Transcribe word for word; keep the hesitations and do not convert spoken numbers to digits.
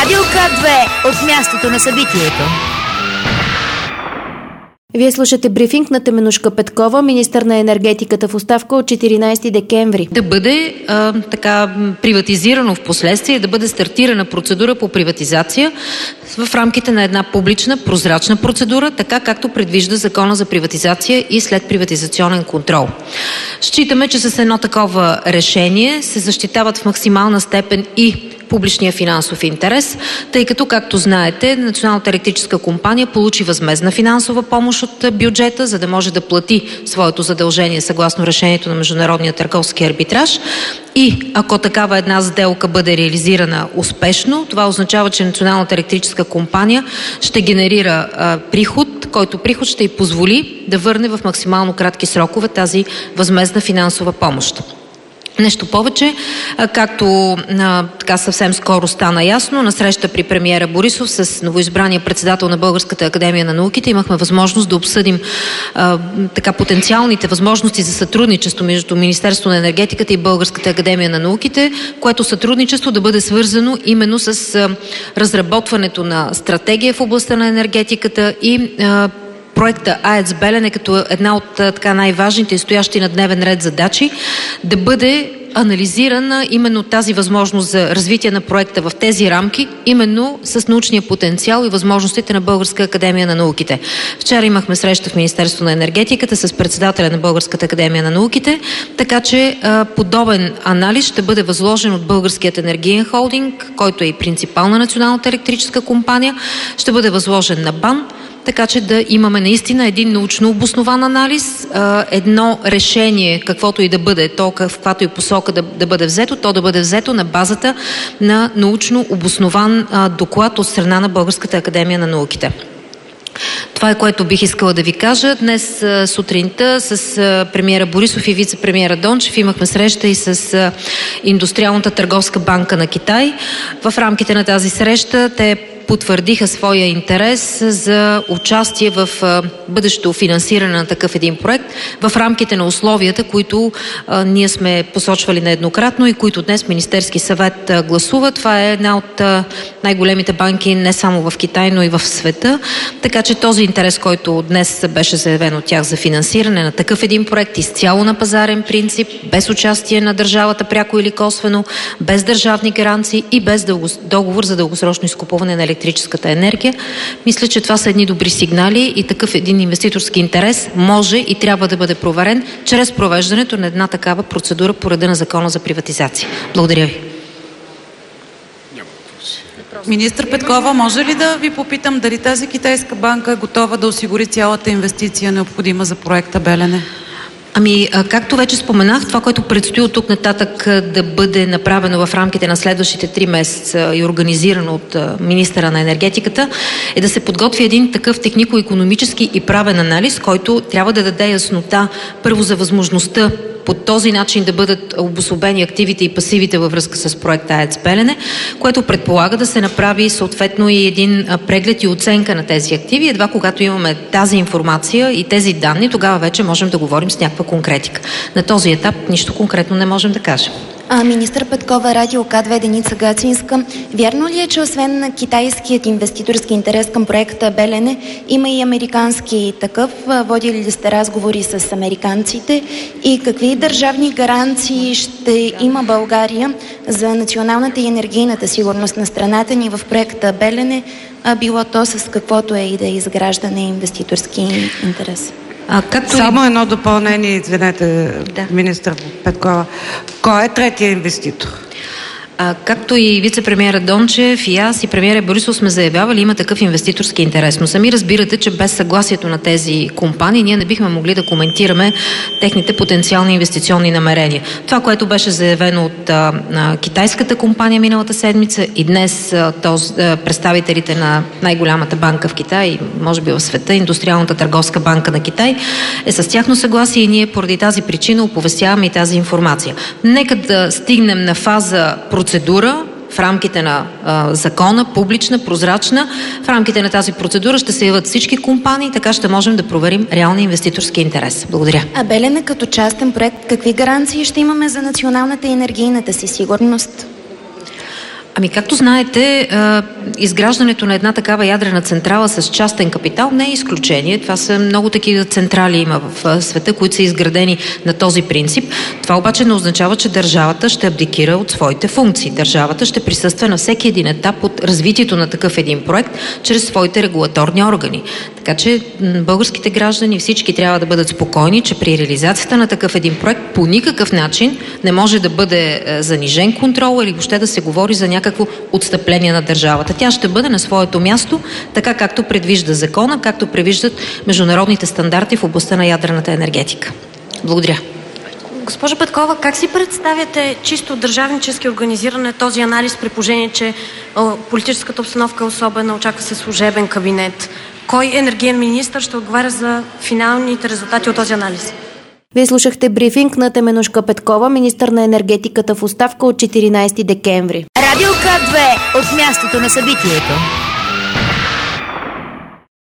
Радио К две от мястото на събитието. Вие слушате брифинг на Теменужка Петкова, министър на енергетиката в оставка от четиринайсети декември. Да бъде а, така приватизирано в последствие, да бъде стартирана процедура по приватизация в рамките на една публична, прозрачна процедура, така както предвижда Закона за приватизация и следприватизационен контрол. Считаме, че с едно такова решение се защитават в максимална степен и публичния финансов интерес, тъй като, както знаете, Националната електрическа компания получи възмездна финансова помощ от бюджета, за да може да плати своето задължение съгласно решението на Международния търговски арбитраж. И ако такава една сделка бъде реализирана успешно, това означава, че Националната електрическа компания ще генерира а, приход, който приход ще й позволи да върне в максимално кратки срокове тази възмездна финансова помощ. Нещо повече, както а, така съвсем скоро стана ясно, на среща при премиера Борисов с новоизбрания председател на Българската академия на науките имахме възможност да обсъдим а, така потенциалните възможности за сътрудничество между Министерството на енергетиката и Българската академия на науките, което сътрудничество да бъде свързано именно с а, разработването на стратегия в областта на енергетиката и а, проекта АЕЦ Белене като една от така най-важните и стоящи на дневен ред задачи, да бъде анализирана именно тази възможност за развитие на проекта в тези рамки, именно с научния потенциал и възможностите на Българска академия на науките. Вчера имахме среща в Министерство на енергетиката с председателя на Българската академия на науките, така че а, подобен анализ ще бъде възложен от Българският енергиен холдинг, който е и принципал на Националната електрическа компания, ще бъде възложен на БАН, така че да имаме наистина един научно обоснован анализ, едно решение, каквото и да бъде, то в каквато и посока да, да бъде взето, то да бъде взето на базата на научно обоснован доклад от страна на Българската академия на науките. Това е, което бих искала да ви кажа. Днес сутринта с премиера Борисов и вице-премиера Дончев имахме среща и с Индустриалната търговска банка на Китай. В рамките на тази среща те потвърдиха своя интерес за участие в бъдещето финансиране на такъв един проект в рамките на условията, които а, ние сме посочвали нееднократно и които днес Министерски съвет а, гласува. Това е една от а, най-големите банки не само в Китай, но и в света. Така че този интерес, който днес беше заявен от тях за финансиране на такъв един проект, изцяло на пазарен принцип, без участие на държавата пряко или косвено, без държавни гаранции и без договор за дългосрочно изкупуване на електрическата енергия. Мисля, че това са едни добри сигнали и такъв един инвеститорски интерес може и трябва да бъде проверен чрез провеждането на една такава процедура по реда на Закона за приватизация. Благодаря ви. Министър Петкова, може ли да ви попитам дали тази китайска банка е готова да осигури цялата инвестиция необходима за проекта Белене? Ами, както вече споменах, това, което предстои от тук нататък да бъде направено в рамките на следващите три месеца и организирано от министъра на енергетиката, е да се подготви един такъв технико-икономически и правен анализ, който трябва да даде яснота първо за възможността по този начин да бъдат обособени активите и пасивите във връзка с проекта АЕЦ Белене, което предполага да се направи съответно и един преглед и оценка на тези активи. Едва когато имаме тази информация и тези данни, тогава вече можем да говорим с някаква конкретика. На този етап нищо конкретно не можем да кажем. А, министър Петкова, Радио К две, Деница Гацинска. Вярно ли е, че освен на китайският инвеститорски интерес към проекта Белене, има и американски такъв? Водили ли сте разговори с американците? И какви държавни гаранции ще има България за националната и енергийната сигурност на страната ни в проекта Белене, а било то с каквото е и да е изграждане инвеститорски интерес? А, както Само и... едно допълнение, извинете, да. Министър Петкова. Кой е третия инвеститор? А, както и вице-премиера Дончев, и аз, и премиера Борисов сме заявявали, има такъв инвеститорски интерес. Но сами разбирате, че без съгласието на тези компании ние не бихме могли да коментираме техните потенциални инвестиционни намерения. Това, което беше заявено от а, а, китайската компания миналата седмица и днес а, този, а, представителите на най-голямата банка в Китай, може би в света, Индустриалната търговска банка на Китай, е с тяхно съгласие и ние поради тази причина оповестяваме и тази информация. Нека да стигнем на фаза процедура в рамките на а, закона, публична, прозрачна. В рамките на тази процедура ще се явят всички компании, така ще можем да проверим реалния инвеститорски интерес. Благодаря. А Белене като частен проект, какви гаранции ще имаме за националната и енергийната си сигурност? Ами, както знаете, изграждането на една такава ядрена централа с частен капитал не е изключение. Това са много такива централи има в света, които са изградени на този принцип. Това обаче не означава, че държавата ще абдикира от своите функции. Държавата ще присъства на всеки един етап от развитието на такъв един проект чрез своите регулаторни органи. Така че българските граждани всички трябва да бъдат спокойни, че при реализацията на такъв един проект по никакъв начин не може да бъде занижен контрол или въобще да се говори за някакво отстъпление на държавата. Тя ще бъде на своето място, така както предвижда закона, както предвиждат международните стандарти в областта на ядрената енергетика. Благодаря. Госпожо Петкова, как си представяте чисто държавнически организиране този анализ при положение, че о, политическата обстановка е особена, очаква се служебен кабинет? Кой енергиен министър ще отговаря за финалните резултати от този анализ? Вие слушахте брифинг на Теменужка Петкова, министър на енергетиката в оставка от четиринайсети декември. Радио К две от мястото на събитието.